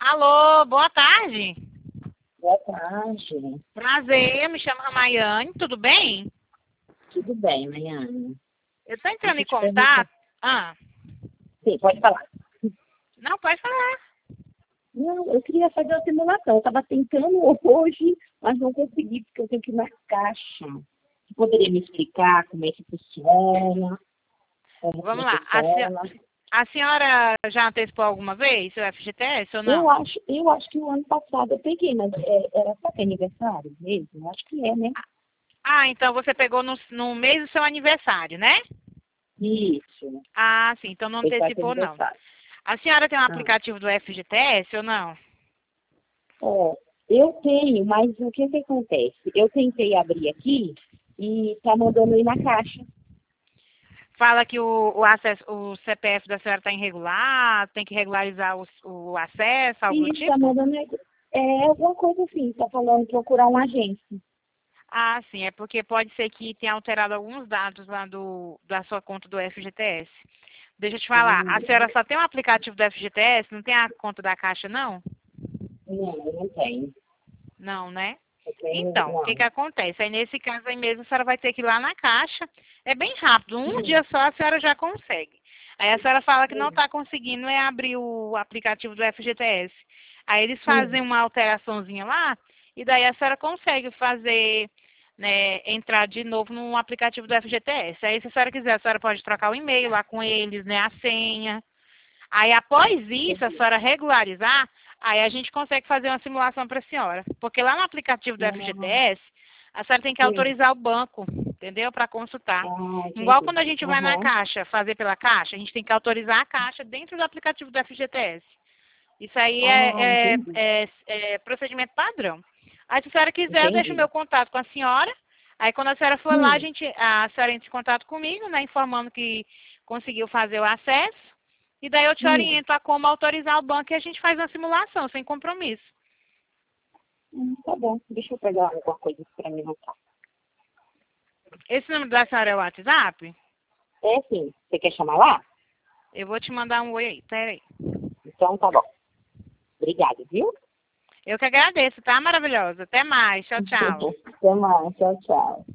Alô, boa tarde. Boa tarde. Prazer, me chamo Ramayane, tudo bem? Tudo bem, Mariana? Eu estou entrando Deixa em eu te perguntar. contato. Ah, Sim, pode falar. não, pode falar. Não, eu queria fazer a simulação. Eu estava tentando hoje, mas não consegui, porque eu tenho que ir na caixa. Você poderia me explicar como é que funciona? Como que Vamos lá. funciona? A senhora já antecipou alguma vez o FGTS ou Eu não? acho, eu acho que o ano passado eu peguei, mas era só que aniversário mesmo? Eu acho que é, né? Ah, então você pegou no mês do seu aniversário, né? Isso. Ah, sim, então não Foi quase antecipou, não. aniversário. A senhora tem um Ah. aplicativo do FGTS ou não? É, eu tenho, mas o que que acontece? Eu tentei abrir aqui e tá mandando ir na caixa. Fala que o CPF da senhora está irregular, tem que regularizar o acesso, algo do E tá tipo? mandando alguma coisa assim, tá falando procurar uma agência. Ah, sim, é porque pode ser que tenha alterado alguns dados lá da sua conta do FGTS. Deixa eu te falar, a Hum, senhora só tem um aplicativo do FGTS, não tem a conta da Caixa, não? não, eu não tenho. Não, né? Eu tenho, Então, o que não. que acontece? Aí nesse caso aí mesmo a senhora vai ter que ir lá na Caixa. É bem rápido, um Hum, dia só a senhora já consegue. Aí a senhora fala que não hum, está conseguindo abrir o aplicativo do FGTS. Aí eles hum. fazem uma alteraçãozinha lá e daí a senhora consegue fazer, né, entrar de novo no aplicativo do FGTS. Aí se a senhora quiser, a senhora pode trocar o e-mail lá com eles, né, a senha. Aí, após isso, a senhora regularizar, aí a gente consegue fazer uma simulação para a senhora. Porque lá no aplicativo do Ah, FGTS, a senhora tem que sim. autorizar o banco, entendeu? Para consultar. Ah, Igual entendi. quando a gente vai na Aham. Caixa, fazer pela Caixa, a gente tem que autorizar a Caixa dentro do aplicativo do FGTS. Isso aí Ah, entendi. é procedimento padrão. Aí, se a senhora quiser, eu deixo o Entendi. meu contato com a senhora. Aí, quando a senhora for lá, Hum, a senhora entra em contato comigo, né, informando que conseguiu fazer o acesso. E daí eu te hum. oriento a como autorizar o banco e a gente faz uma simulação, sem compromisso. Tá bom. Deixa eu pegar alguma coisa pra mim notar. Esse número da senhora é o WhatsApp? É sim. Você quer chamar lá? Eu vou te mandar um oi aí, peraí. Então tá bom. Obrigada, viu? Eu que agradeço, tá? Maravilhosa. Até mais. Tchau, tchau. Até mais. Tchau, tchau.